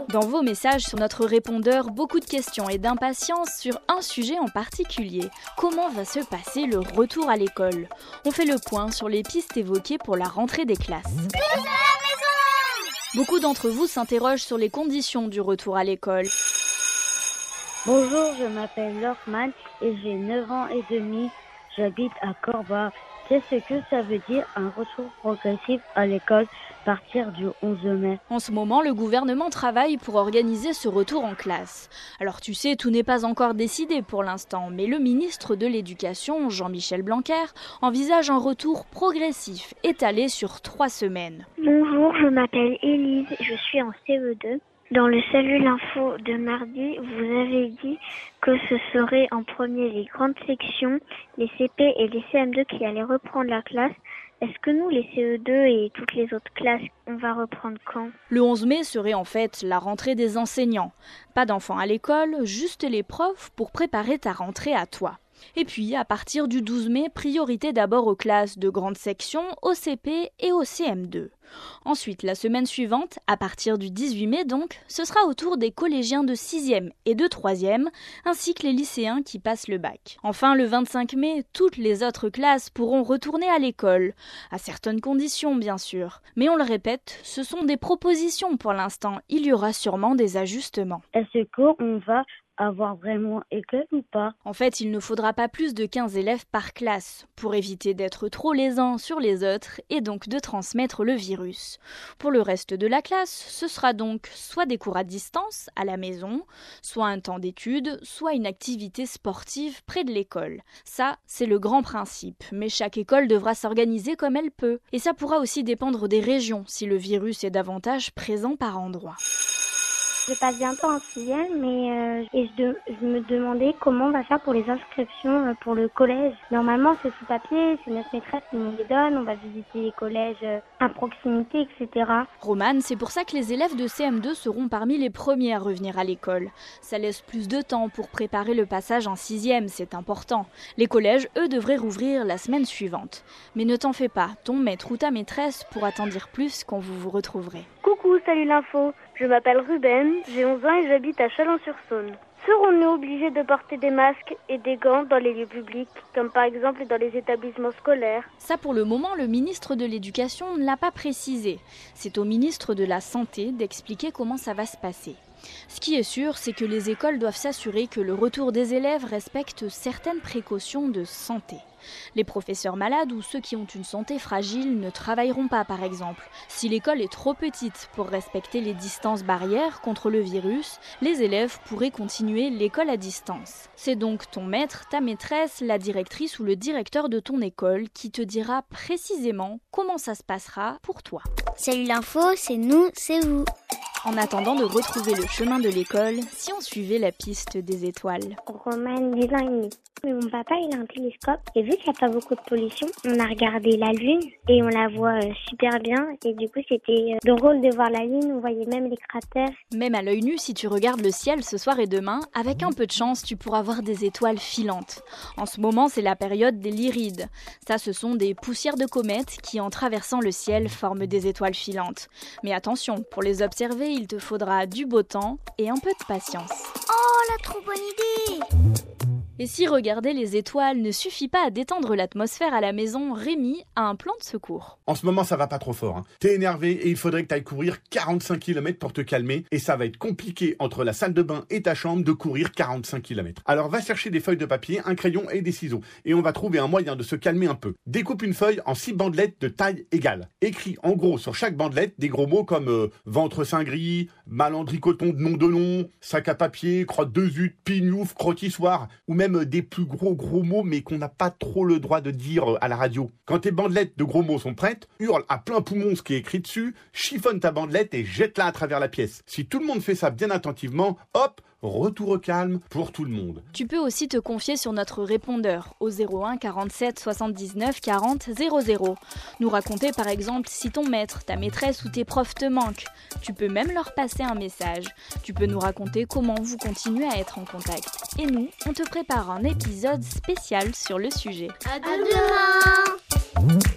Dans vos messages sur notre répondeur, beaucoup de questions et d'impatience sur un sujet en particulier. Comment va se passer le retour à l'école ? On fait le point sur les pistes évoquées pour la rentrée des classes. Beaucoup d'entre vous s'interrogent sur les conditions du retour à l'école. Bonjour, je m'appelle Lorman et j'ai 9 ans et demi. J'habite à Corba. Qu'est-ce que ça veut dire un retour progressif à l'école à partir du 11 mai ? En ce moment, le gouvernement travaille pour organiser ce retour en classe. Alors tu sais, tout n'est pas encore décidé pour l'instant, mais le ministre de l'Éducation, Jean-Michel Blanquer, envisage un retour progressif, étalé sur 3 semaines. Bonjour, je m'appelle Élise, je suis en CE2. Dans le Salut l'info de mardi, vous avez dit que ce serait en premier les grandes sections, les CP et les CM2 qui allaient reprendre la classe. Est-ce que nous, les CE2 et toutes les autres classes, on va reprendre quand ? Le 11 mai serait en fait la rentrée des enseignants. Pas d'enfants à l'école, juste les profs pour préparer ta rentrée à toi. Et puis, à partir du 12 mai, priorité d'abord aux classes de grande section, au CP et au CM2. Ensuite, la semaine suivante, à partir du 18 mai donc, ce sera au tour des collégiens de 6e et de 3e, ainsi que les lycéens qui passent le bac. Enfin, le 25 mai, toutes les autres classes pourront retourner à l'école, à certaines conditions bien sûr. Mais on le répète, ce sont des propositions pour l'instant, il y aura sûrement des ajustements. Est-ce qu'on va avoir vraiment école ou pas ? En fait, il ne faudra pas plus de 15 élèves par classe, pour éviter d'être trop les uns sur les autres et donc de transmettre le virus. Pour le reste de la classe, ce sera donc soit des cours à distance, à la maison, soit un temps d'études, soit une activité sportive près de l'école. Ça, c'est le grand principe, mais chaque école devra s'organiser comme elle peut. Et ça pourra aussi dépendre des régions, si le virus est davantage présent par endroit. Je passe bientôt en 6e et je me demandais comment on va faire pour les inscriptions pour le collège. Normalement, c'est sous papier, c'est notre maîtresse qui nous les donne, on va visiter les collèges à proximité, etc. Romane, c'est pour ça que les élèves de CM2 seront parmi les premiers à revenir à l'école. Ça laisse plus de temps pour préparer le passage en 6e, c'est important. Les collèges, eux, devraient rouvrir la semaine suivante. Mais ne t'en fais pas, ton maître ou ta maîtresse pourra t'en dire plus quand vous vous retrouverez. Coucou, salut l'info. Je m'appelle Ruben, j'ai 11 ans et j'habite à Chalon-sur-Saône. Serons-nous obligés de porter des masques et des gants dans les lieux publics, comme par exemple dans les établissements scolaires ? Ça, pour le moment, le ministre de l'Éducation ne l'a pas précisé. C'est au ministre de la Santé d'expliquer comment ça va se passer. Ce qui est sûr, c'est que les écoles doivent s'assurer que le retour des élèves respecte certaines précautions de santé. Les professeurs malades ou ceux qui ont une santé fragile ne travailleront pas, par exemple. Si l'école est trop petite pour respecter les distances barrières contre le virus, les élèves pourraient continuer l'école à distance. C'est donc ton maître, ta maîtresse, la directrice ou le directeur de ton école qui te dira précisément comment ça se passera pour toi. Salut l'info, c'est nous, c'est vous. En attendant de retrouver le chemin de l'école, si on suivait la piste des étoiles. Romane, 10 ans et demi. Mais mon papa, il a un télescope et vu qu'il n'y a pas beaucoup de pollution, on a regardé la Lune et on la voit super bien. Et du coup, c'était drôle de voir la Lune, on voyait même les cratères. Même à l'œil nu, si tu regardes le ciel ce soir et demain, avec un peu de chance, tu pourras voir des étoiles filantes. En ce moment, c'est la période des Lyrides. Ça, ce sont des poussières de comètes qui, en traversant le ciel, forment des étoiles filantes. Mais attention, pour les observer, il te faudra du beau temps et un peu de patience. Oh, la trop bonne idée! Et si regarder les étoiles ne suffit pas à détendre l'atmosphère à la maison, Rémi a un plan de secours. En ce moment, ça va pas trop fort. T'es énervé et il faudrait que t'ailles courir 45 km pour te calmer. Et ça va être compliqué entre la salle de bain et ta chambre de courir 45 km. Alors va chercher des feuilles de papier, un crayon et des ciseaux. Et on va trouver un moyen de se calmer un peu. Découpe une feuille en 6 bandelettes de taille égale. Écris en gros sur chaque bandelette des gros mots comme ventre saint gris, malandricoton de nom de nom, sac à papier, crotte de zut, pignouf, crottissoir, ou même des plus gros mots mais qu'on n'a pas trop le droit de dire à la radio. Quand tes bandelettes de gros mots sont prêtes, hurle à plein poumon ce qui est écrit dessus, chiffonne ta bandelette et jette-la à travers la pièce. Si tout le monde fait ça bien attentivement, hop, retour au calme pour tout le monde. Tu peux aussi te confier sur notre répondeur au 01 47 79 40 00. Nous raconter par exemple si ton maître, ta maîtresse ou tes profs te manquent. Tu peux même leur passer un message. Tu peux nous raconter comment vous continuez à être en contact. Et nous, on te prépare un épisode spécial sur le sujet. À demain.